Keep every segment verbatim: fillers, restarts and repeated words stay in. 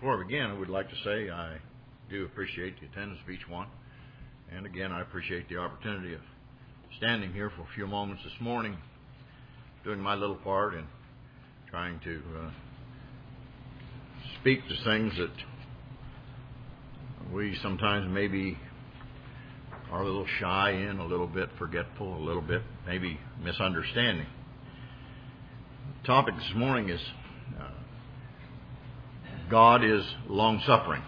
Before I begin, I would like to say I do appreciate the attendance of each one. And again, I appreciate the opportunity of standing here for a few moments this morning, doing my little part in trying to uh, speak to things that we sometimes maybe are a little shy in, a little bit forgetful, a little bit maybe misunderstanding. The topic this morning is uh, God is long-suffering.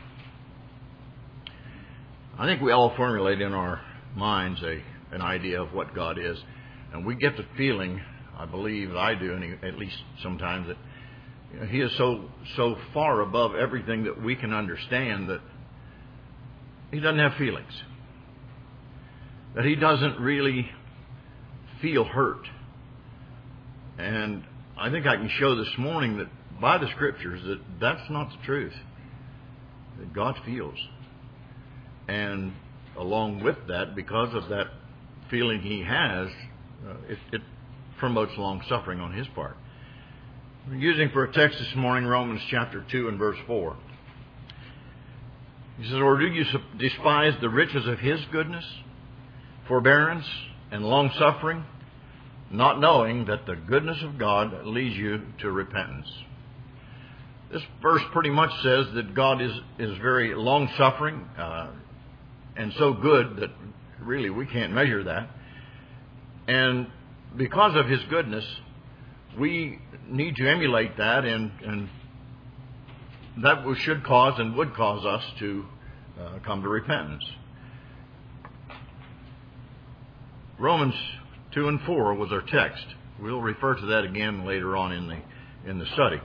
I think we all formulate in our minds a an idea of what God is, and we get the feeling, I believe I do, and at least sometimes, that you know, He is so so far above everything that we can understand that He doesn't have feelings, that He doesn't really feel hurt. And I think I can show this morning that by the Scriptures that that's not the truth, that God feels. And along with that, because of that feeling He has, uh, it, it promotes long-suffering on His part. We're using for a text this morning Romans chapter two and verse four. He says, "Or do you despise the riches of His goodness, forbearance, and long-suffering, not knowing that the goodness of God leads you to repentance?" This verse pretty much says that God is, is very long-suffering uh, and so good that really we can't measure that. And because of His goodness, we need to emulate that, and, and that should cause and would cause us to uh, come to repentance. Romans two and four was our text. We'll refer to that again later on in the in the study.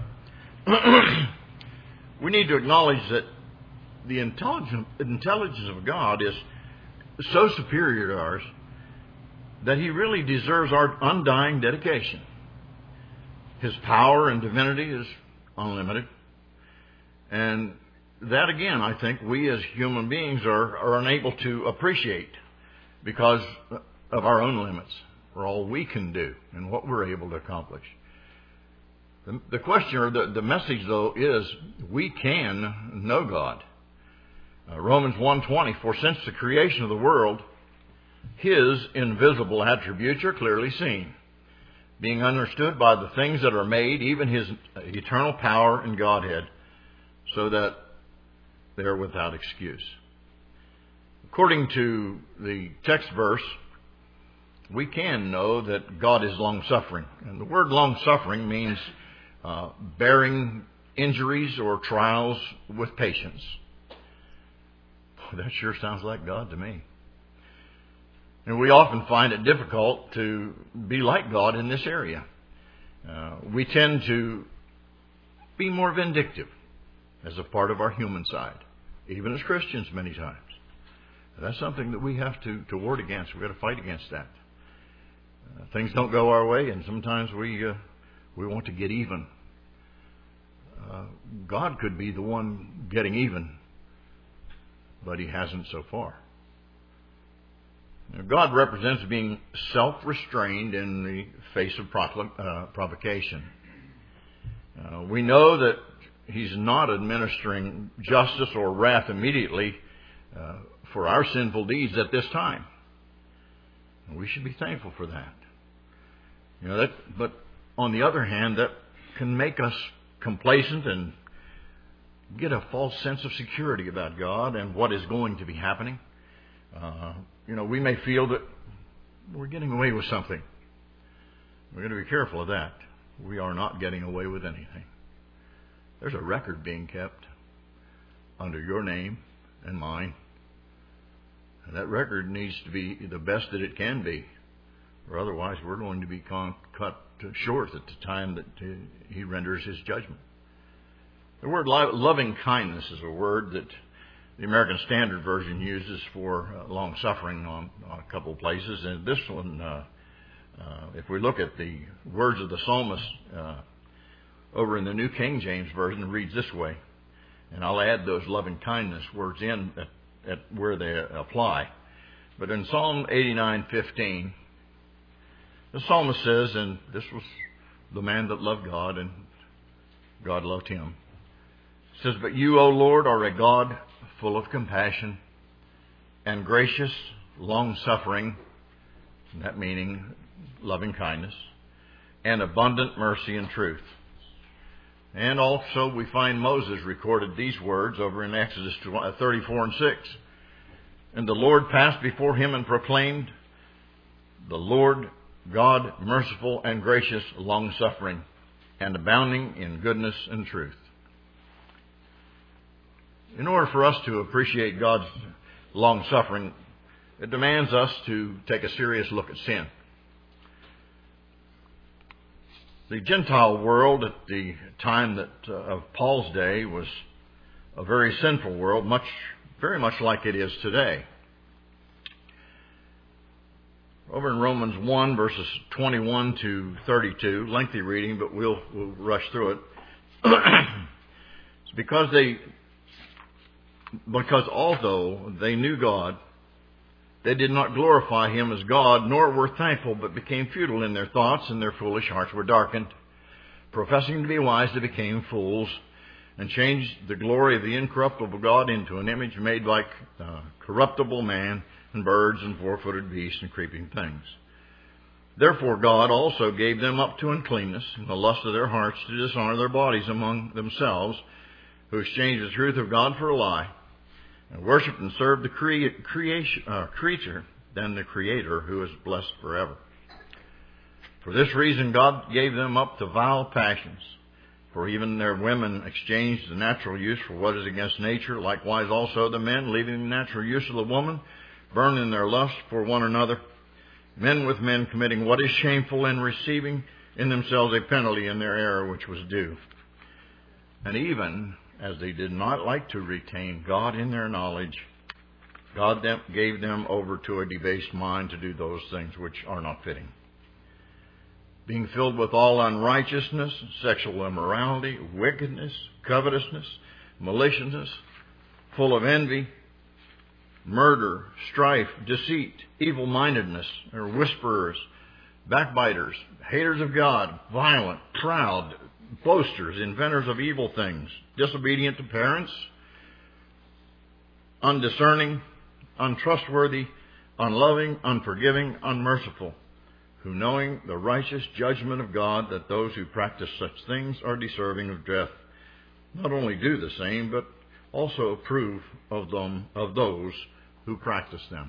We need to acknowledge that the intelligence, intelligence of God is so superior to ours that He really deserves our undying dedication. His power and divinity is unlimited. And that, again, I think we as human beings are, are unable to appreciate because of our own limits, or all we can do and what we're able to accomplish. The, the question, or the, the message, though, is we can know God. Uh, Romans one twenty, "For since the creation of the world, His invisible attributes are clearly seen, being understood by the things that are made, even His eternal power and Godhead, so that they are without excuse." According to the text verse, we can know that God is long-suffering. And the word long-suffering means uh, bearing injuries or trials with patience. That sure sounds like God to me. And we often find it difficult to be like God in this area. Uh, we tend to be more vindictive as a part of our human side, even as Christians many times. That's something that we have to, to ward against. We've got to fight against that. Uh, things don't go our way, and sometimes we uh, we want to get even. Uh, God could be the one getting even, but He hasn't so far. Now, God represents being self-restrained in the face of uh, provocation. Uh, we know that He's not administering justice or wrath immediately uh, for our sinful deeds at this time. And we should be thankful for that. You know that, but on the other hand, that can make us complacent and get a false sense of security about God and what is going to be happening. Uh, you know, we may feel that we're getting away with something. We're going to be careful of that. We are not getting away with anything. There's a record being kept under your name and mine. And that record needs to be the best that it can be, or otherwise we're going to be con- cut short at the time that uh, He renders His judgment. The word lo- loving kindness is a word that the American Standard Version uses for uh, long-suffering on, on a couple of places. And this one, uh, uh, if we look at the words of the psalmist uh, over in the New King James Version, it reads this way. And I'll add those loving kindness words in at, at where they apply. But in Psalm eighty-nine fifteen, the psalmist says, and this was the man that loved God, and God loved him. It says, "But you, O Lord, are a God full of compassion and gracious, long-suffering," that meaning loving kindness, "and abundant mercy and truth." And also we find Moses recorded these words over in Exodus thirty-four and six. "And the Lord passed before him and proclaimed, the Lord God merciful and gracious, long-suffering, and abounding in goodness and truth." In order for us to appreciate God's long-suffering, it demands us to take a serious look at sin. The Gentile world at the time that uh, of Paul's day was a very sinful world, much, very much like it is today. Over in Romans one, verses twenty-one to thirty-two, lengthy reading, but we'll, we'll rush through it. It's because they, because although they knew God, they did not glorify Him as God, nor were thankful, but became futile in their thoughts, and their foolish hearts were darkened. Professing to be wise, they became fools, and changed the glory of the incorruptible God into an image made like uh, corruptible man, and birds, and four-footed beasts, and creeping things. Therefore God also gave them up to uncleanness, in the lust of their hearts, to dishonor their bodies among themselves, who exchanged the truth of God for a lie, and worshipped and served the crea- creation, uh, creature than the Creator, who is blessed forever. For this reason God gave them up to vile passions, for even their women exchanged the natural use for what is against nature. Likewise also the men, leaving the natural use of the woman, burned in their lust for one another, men with men committing what is shameful, and receiving in themselves a penalty in their error which was due. And even as they did not like to retain God in their knowledge, God them, gave them over to a debased mind to do those things which are not fitting, being filled with all unrighteousness, sexual immorality, wickedness, covetousness, maliciousness, full of envy, murder, strife, deceit, evil-mindedness, or whisperers, backbiters, haters of God, violent, proud, boasters, inventors of evil things, disobedient to parents, undiscerning, untrustworthy, unloving, unforgiving, unmerciful, who, knowing the righteous judgment of God, that those who practice such things are deserving of death, not only do the same, but also approve of them, of those who practice them.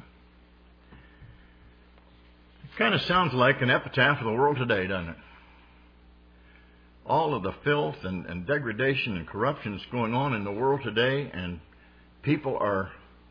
It kind of sounds like an epitaph of the world today, doesn't it? All of the filth and, and degradation and corruption that's going on in the world today, and people are,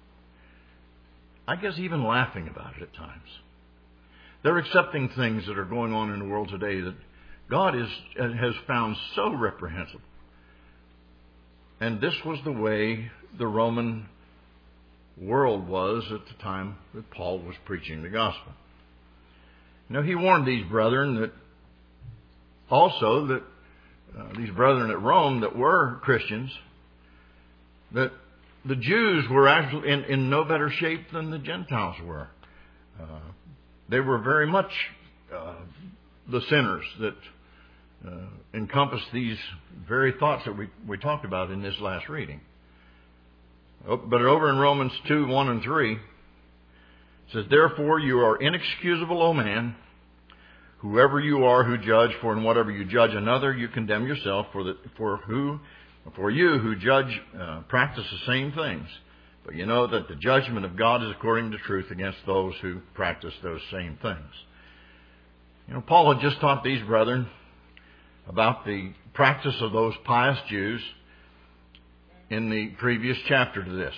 I guess, even laughing about it at times. They're accepting things that are going on in the world today that God is, has found so reprehensible. And this was the way the Roman world was at the time that Paul was preaching the gospel. Now, he warned these brethren that also that uh, these brethren at Rome that were Christians, that the Jews were actually in, in no better shape than the Gentiles were. Uh, they were very much uh, the sinners that uh, encompassed these very thoughts that we, we talked about in this last reading. But over in Romans two, one and three, it says, "Therefore you are inexcusable, O man, whoever you are who judge, for in whatever you judge another, you condemn yourself, for the, for who, for you who judge uh, practice the same things. But you know that the judgment of God is according to truth against those who practice those same things." You know, Paul had just taught these brethren about the practice of those pious Jews in the previous chapter to this.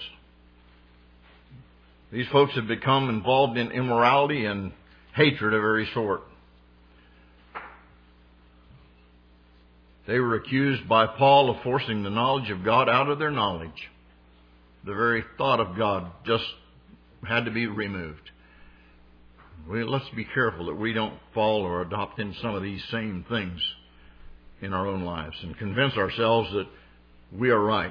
These folks had become involved in immorality and hatred of every sort. They were accused by Paul of forcing the knowledge of God out of their knowledge. The very thought of God just had to be removed. We, let's be careful that we don't fall or adopt in some of these same things in our own lives and convince ourselves that we are right.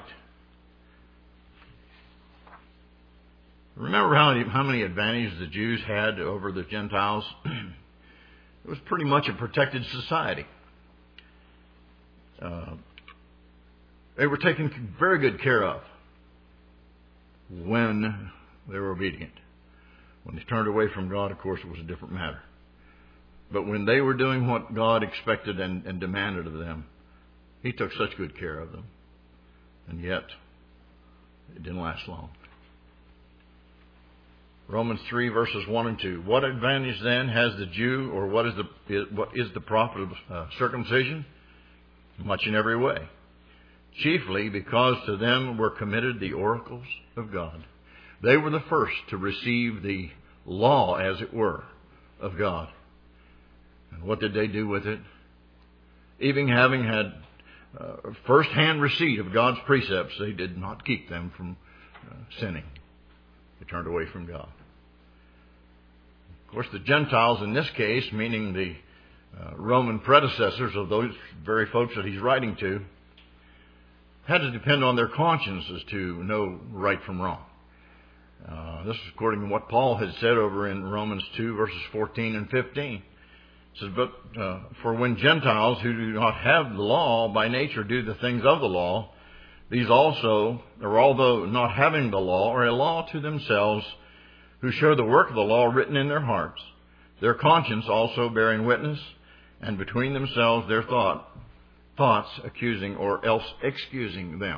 Remember how many, how many advantages the Jews had over the Gentiles? It was pretty much a protected society. Uh, they were taken very good care of when they were obedient. When they turned away from God, of course, it was a different matter. But when they were doing what God expected and, and demanded of them, He took such good care of them. And yet, it didn't last long. Romans three, verses one and two. What advantage then has the Jew, or what is the what is the profit of uh, circumcision? Much in every way. Chiefly because to them were committed the oracles of God. They were the first to receive the law, as it were, of God. And what did they do with it? Even having had uh, first-hand receipt of God's precepts, they did not keep them from uh, sinning. They turned away from God. Of course, the Gentiles in this case, meaning the uh, Roman predecessors of those very folks that he's writing to, had to depend on their consciences to know right from wrong. Uh, this is according to what Paul had said over in Romans two, verses fourteen and fifteen. It says, but uh, for when Gentiles who do not have the law by nature do the things of the law, these also, or although not having the law, are a law to themselves, who show the work of the law written in their hearts, their conscience also bearing witness, and between themselves their thought, thoughts accusing or else excusing them.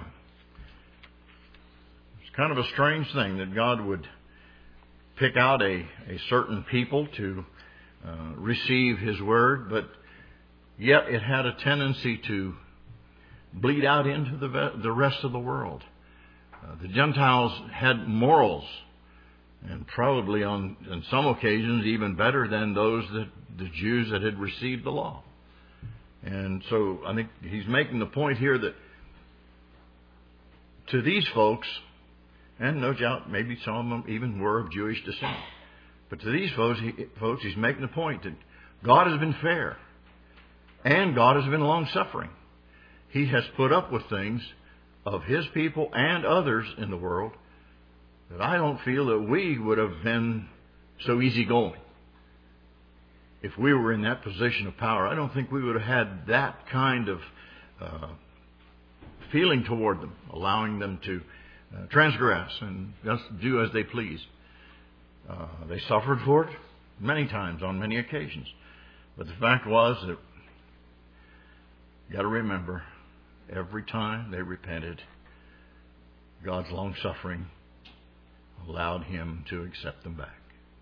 It's kind of a strange thing that God would pick out a, a certain people to uh, receive His Word, but yet it had a tendency to bleed out into the the rest of the world. Uh, the Gentiles had morals, and probably on, on some occasions even better than those that the Jews that had received the law. And so I think he's making the point here that to these folks, and no doubt maybe some of them even were of Jewish descent, but to these folks, he, folks he's making the point that God has been fair, and God has been long-suffering. He has put up with things of His people and others in the world that I don't feel that we would have been so easygoing. If we were in that position of power, I don't think we would have had that kind of uh, feeling toward them, allowing them to uh, transgress and just do as they please. Uh, they suffered for it many times, on many occasions. But the fact was that you got to remember, every time they repented, God's long-suffering allowed Him to accept them back.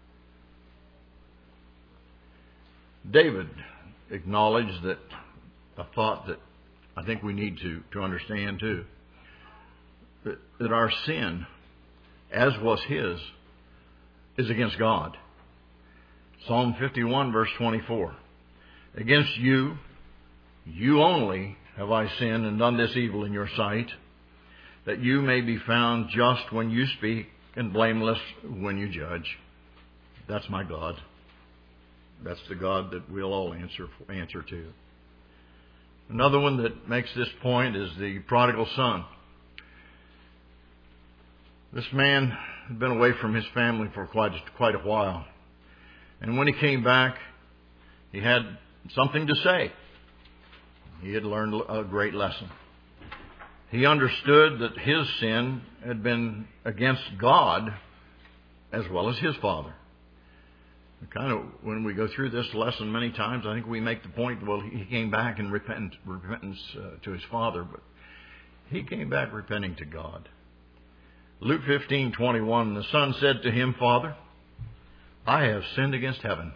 David acknowledged that a thought that I think we need to, to understand too, that, that our sin, as was his, is against God. Psalm fifty-one, verse twenty-four. Against you, you only have I sinned and done this evil in your sight, that you may be found just when you speak and blameless when you judge. That's my God. That's the God that we'll all answer answer to. Another one that makes this point is the prodigal son. This man had been away from his family for quite quite a while, and when he came back, he had something to say. He had learned a great lesson. He understood that his sin had been against God as well as his father. Kind of, when we go through this lesson many times, I think we make the point, well, he came back in repentance, repentance uh, to his father, but he came back repenting to God. Luke fifteen twenty-one, the son said to him, Father, I have sinned against heaven.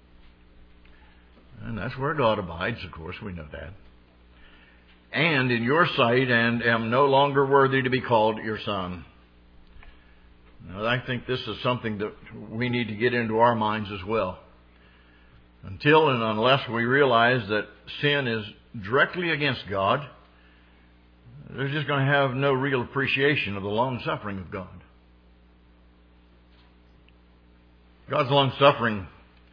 And that's where God abides, of course, we know that. And in your sight, and am no longer worthy to be called your son. Now, I think this is something that we need to get into our minds as well. Until and unless we realize that sin is directly against God, they're just going to have no real appreciation of the long-suffering of God. God's long-suffering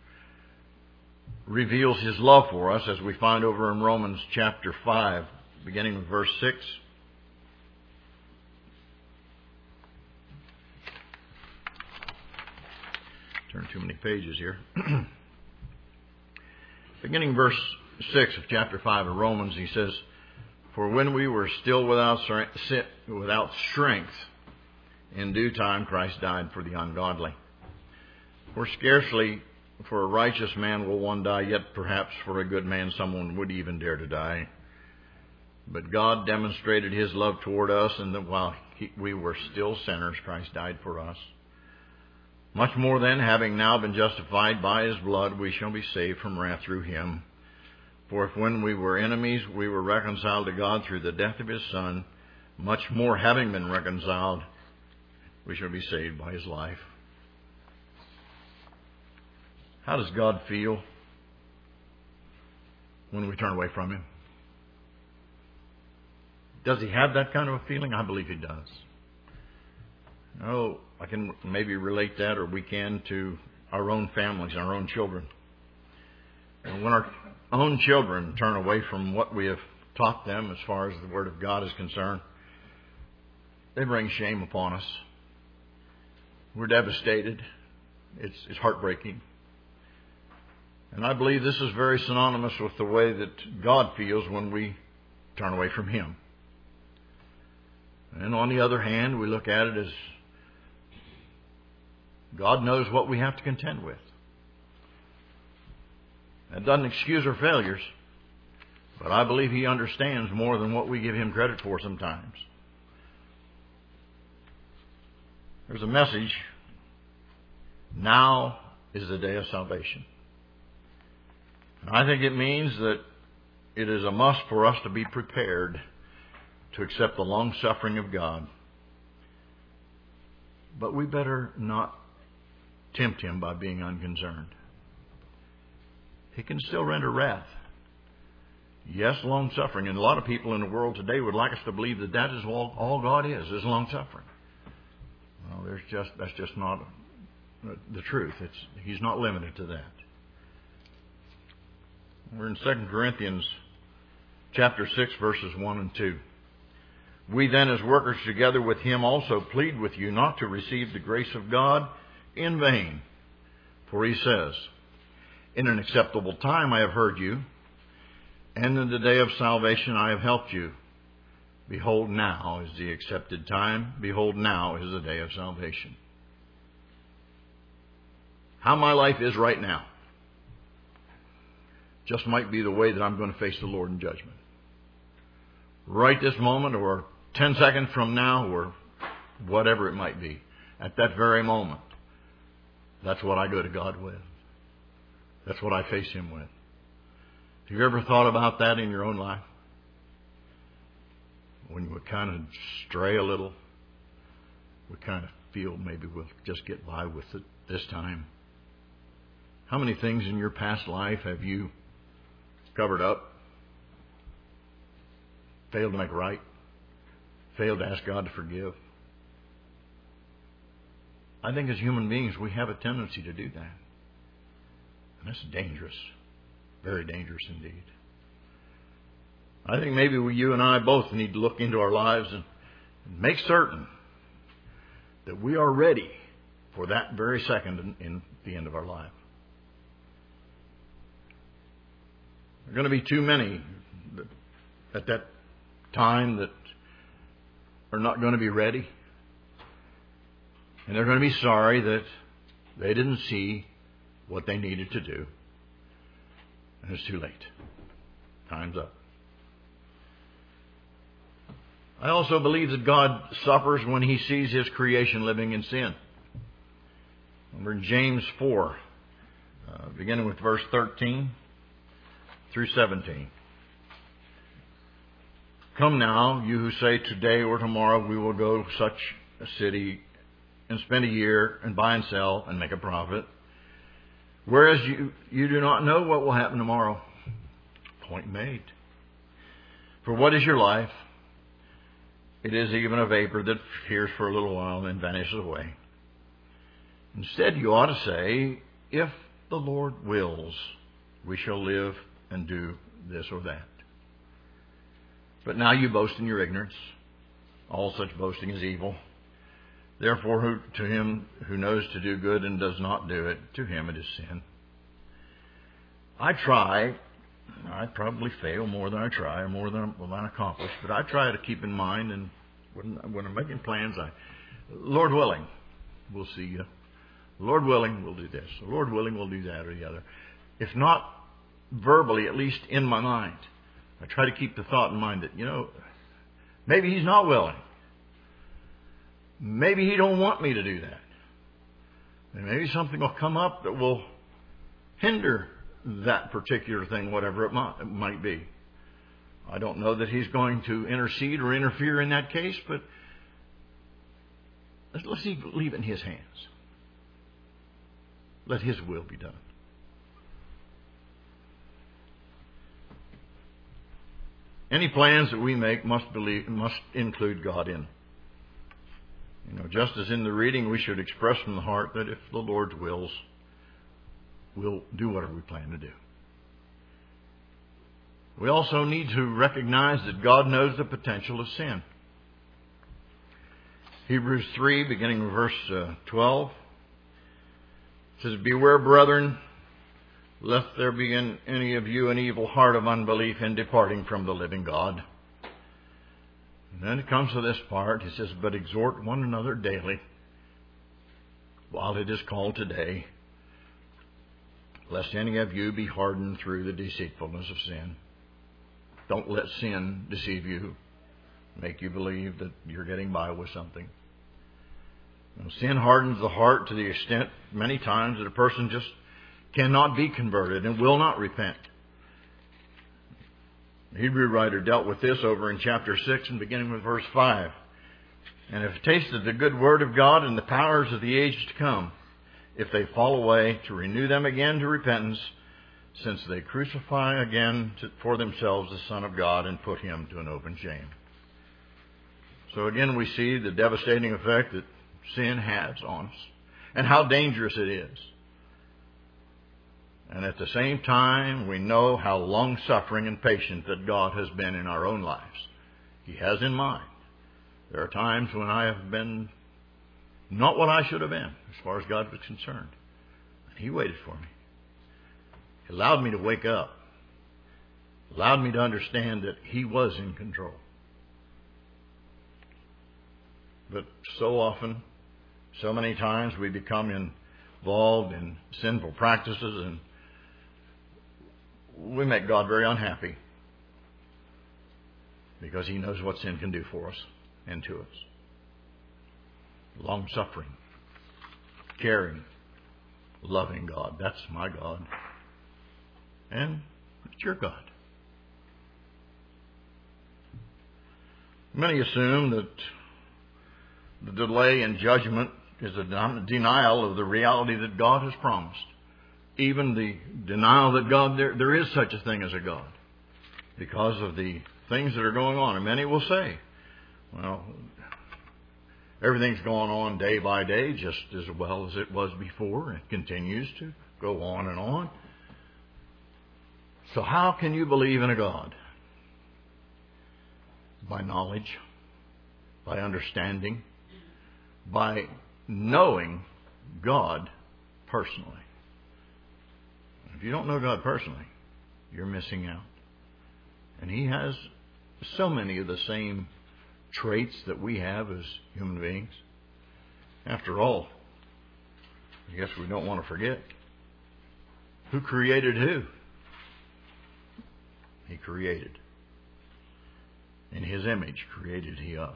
reveals His love for us, as we find over in Romans chapter five, beginning with verse six. Turn too many pages here. Beginning verse six of chapter five of Romans, he says, For when we were still without without strength, in due time Christ died for the ungodly. For scarcely for a righteous man will one die, yet perhaps for a good man someone would even dare to die. But God demonstrated His love toward us, and that while he, we were still sinners, Christ died for us. Much more then, having now been justified by His blood, we shall be saved from wrath through Him. For if when we were enemies, we were reconciled to God through the death of His Son, much more having been reconciled, we shall be saved by His life. How does God feel when we turn away from Him? Does He have that kind of a feeling? I believe He does. Oh, I can maybe relate that, or we can, to our own families, our own children. And when our own children turn away from what we have taught them as far as the Word of God is concerned, they bring shame upon us. We're devastated. It's, it's heartbreaking. And I believe this is very synonymous with the way that God feels when we turn away from Him. And on the other hand, we look at it as God knows what we have to contend with. That doesn't excuse our failures, but I believe He understands more than what we give Him credit for sometimes. There's a message. Now is the day of salvation. And I think it means that it is a must for us to be prepared to accept the long suffering of God. But we better not tempt Him by being unconcerned. He can still render wrath. Yes, long suffering. And a lot of people in the world today would like us to believe that that is all, all God is, is long suffering. Well, there's just that's just not the truth. It's He's not limited to that. We're in Second Corinthians chapter six, verses one and two. We then, as workers together with Him, also plead with you not to receive the grace of God in vain. For He says, in an acceptable time I have heard you, and in the day of salvation I have helped you. Behold, now is the accepted time. Behold, now is the day of salvation. How my life is right now just might be the way that I'm going to face the Lord in judgment. Right this moment, or ten seconds from now, or whatever it might be. At that very moment, that's what I go to God with. That's what I face Him with. Have you ever thought about that in your own life? When we kind of stray a little, we kind of feel maybe we'll just get by with it this time. How many things in your past life have you covered up, failed to make right, failed to ask God to forgive? I think as human beings we have a tendency to do that. And that's dangerous. Very dangerous indeed. I think maybe we, you and I both need to look into our lives and make certain that we are ready for that very second in, in the end of our life. There are going to be too many that, at that time that are not going to be ready. And they're going to be sorry that they didn't see what they needed to do. And it's too late. Time's up. I also believe that God suffers when He sees His creation living in sin. Remember in James four, uh, beginning with verse thirteen through seventeen. Come now, you who say today or tomorrow we will go to such a city and spend a year and buy and sell and make a profit. Whereas you, you do not know what will happen tomorrow. Point made. For what is your life? It is even a vapor that appears for a little while and then vanishes away. Instead, you ought to say, if the Lord wills, we shall live and do this or that. But now you boast in your ignorance. All such boasting is evil. Therefore, who, to him who knows to do good and does not do it, to him it is sin. I try I probably fail more than I try, or more than, than I accomplish. But I try to keep in mind, and when, when I'm making plans, I, Lord willing, we'll see you. Lord willing, we'll do this. Lord willing, we'll do that or the other. If not verbally, at least in my mind, I try to keep the thought in mind that, you know, maybe He's not willing. Maybe He don't want me to do that. And maybe something will come up that will hinder that particular thing, whatever it might, it might be. I don't know that He's going to intercede or interfere in that case, but let's, let's leave it in His hands. Let His will be done. Any plans that we make must believe, must include God in. You know, just as in the reading, we should express from the heart that if the Lord wills, we'll do whatever we plan to do. We also need to recognize that God knows the potential of sin. Hebrews three, beginning with verse uh, twelve, says, "Beware, brethren, lest there be in any of you an evil heart of unbelief in departing from the living God." And then it comes to this part. He says, "But exhort one another daily, while it is called today, lest any of you be hardened through the deceitfulness of sin." Don't let sin deceive you, make you believe that you're getting by with something. You know, sin hardens the heart to the extent many times that a person just cannot be converted and will not repent. The Hebrew writer dealt with this over in chapter six and beginning with verse five. "And have tasted the good word of God and the powers of the age to come, if they fall away, to renew them again to repentance, since they crucify again to, for themselves the Son of God and put Him to an open shame." So again we see the devastating effect that sin has on us and how dangerous it is. And at the same time, we know how long-suffering and patient that God has been in our own lives. He has in mind. There are times when I have been not what I should have been as far as God was concerned. And He waited for me. He allowed me to wake up. Allowed me to understand that He was in control. But so often, so many times we become involved in sinful practices and we make God very unhappy because He knows what sin can do for us and to us. Long-suffering, caring, loving God. That's my God. And it's your God. Many assume that the delay in judgment is a denial of the reality that God has promised. Even the denial that God, there, there is such a thing as a God. Because of the things that are going on. And many will say, well, everything's going on day by day just as well as it was before. And it continues to go on and on. So how can you believe in a God? By knowledge, by understanding, by knowing God personally. If you don't know God personally, you're missing out. And He has so many of the same traits that we have as human beings. After all, I guess we don't want to forget, who created who? He created. In His image created He us.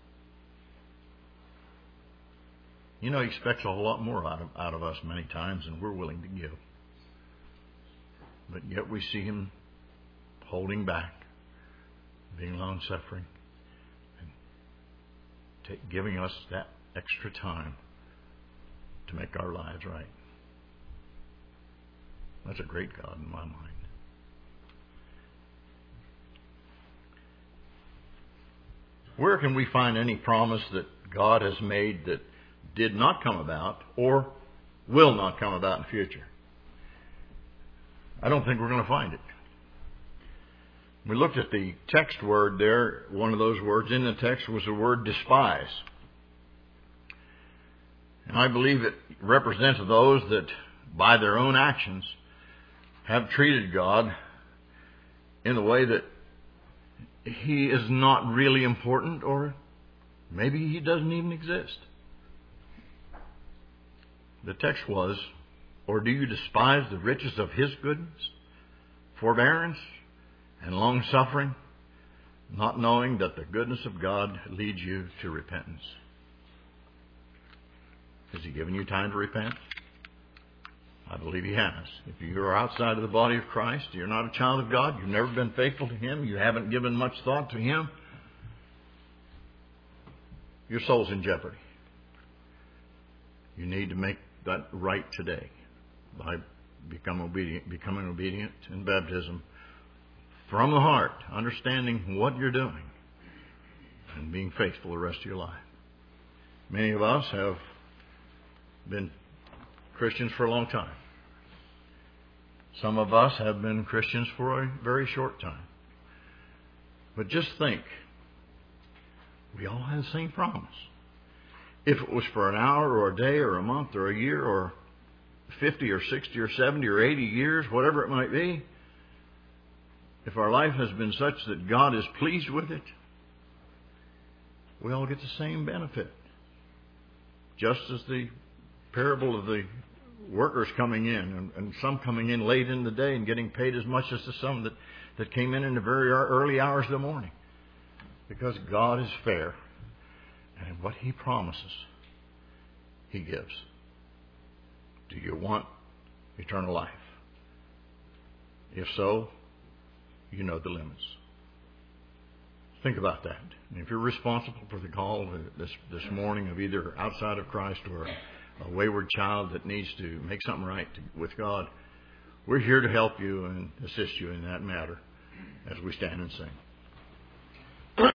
You know, He expects a whole lot more out of, out of us many times than we're willing to give. But yet we see Him holding back, being long-suffering, and take, giving us that extra time to make our lives right. That's a great God in my mind. Where can we find any promise that God has made that did not come about or will not come about in the future? I don't think we're going to find it. We looked at the text word there. One of those words in the text was the word despise. And I believe it represents those that by their own actions have treated God in the way that He is not really important, or maybe He doesn't even exist. The text was, or do you despise the riches of His goodness, forbearance, and long-suffering, not knowing that the goodness of God leads you to repentance? Has He given you time to repent? I believe He has. If you are outside of the body of Christ, you're not a child of God, you've never been faithful to Him, you haven't given much thought to Him, your soul's in jeopardy. You need to make that right today by become obedient, becoming obedient in baptism from the heart, understanding what you're doing, and being faithful the rest of your life. Many of us have been Christians for a long time. Some of us have been Christians for a very short time. But just think, we all have the same promise. If it was for an hour or a day or a month or a year or fifty or sixty or seventy or eighty years, whatever it might be, if our life has been such that God is pleased with it, we all get the same benefit. Just as the parable of the workers coming in, and, and some coming in late in the day and getting paid as much as the some that, that came in in the very early hours of the morning. Because God is fair, and what He promises, He gives. Do you want eternal life? If so, you know the limits. Think about that. And if you're responsible for the call this this morning of either outside of Christ or a wayward child that needs to make something right to, with God, we're here to help you and assist you in that matter as we stand and sing.